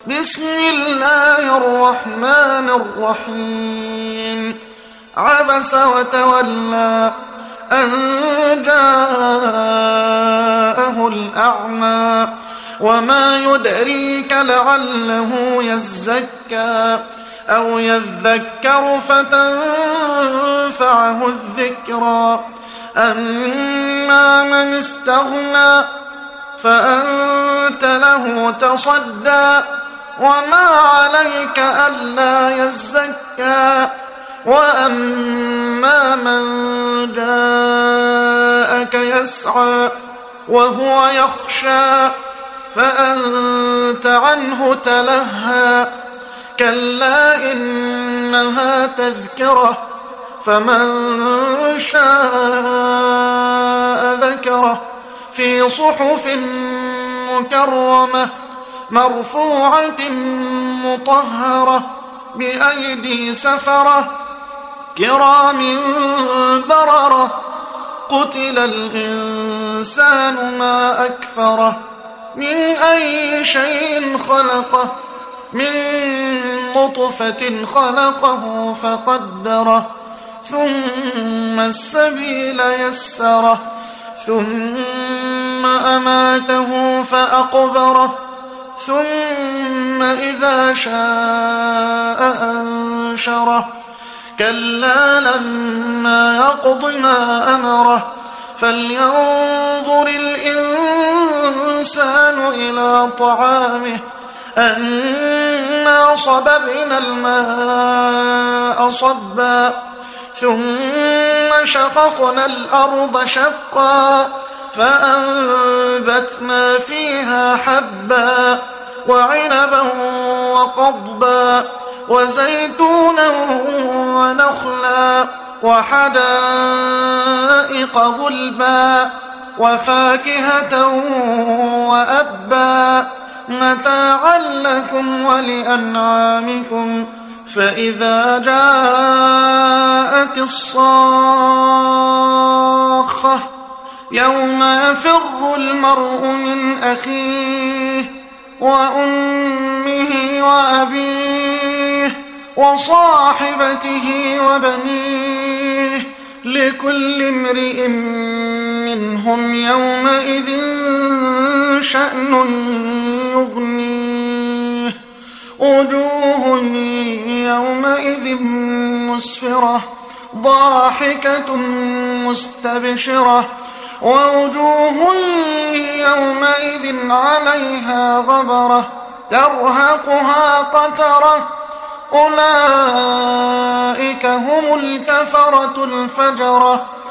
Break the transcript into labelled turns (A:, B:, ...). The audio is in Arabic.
A: بسم الله الرحمن الرحيم. عبس وتولى أن جاءه الأعمى وما يدريك لعله يزكى أو يذكر فتنفعه الذكرى. أما من استغنى فأنت له تصدى وما عليك ألا يزكى. وأما من جاءك يسعى وهو يخشى فأنت عنه تلهى. كلا إنها تذكرة فمن شاء ذكره في صحف مكرمة مرفوعة مطهرة بأيدي سفرة كرام بررة. قتل الإنسان ما أكفره من أي شيء خلقه من نطفة خلقه فقدره ثم السبيل يسره ثم أماته فأقبره ثم إذا شاء أنشره. كلا لما يقض ما أمره فلينظر الإنسان إلى طعامه أنا صببنا الماء صبا ثم شققنا الأرض شقا فأنبتنا فيها حبا وعنبا وقضبا وزيتونا ونخلا وحدائق غلبا وفاكهة وأبا متاعا لكم ولأنعامكم. فإذا جاءت الصاخة يوم يفر المرء من أخيه وأمه وأبيه وصاحبته وبنيه لكل امرئ منهم يومئذ شأن يغنيه. وجوه يومئذ مسفرة ضاحكة مستبشرة ووجوه يومئذ عليها غبرة ترهقها قترة. أولئك هم الكفرة الفجرة.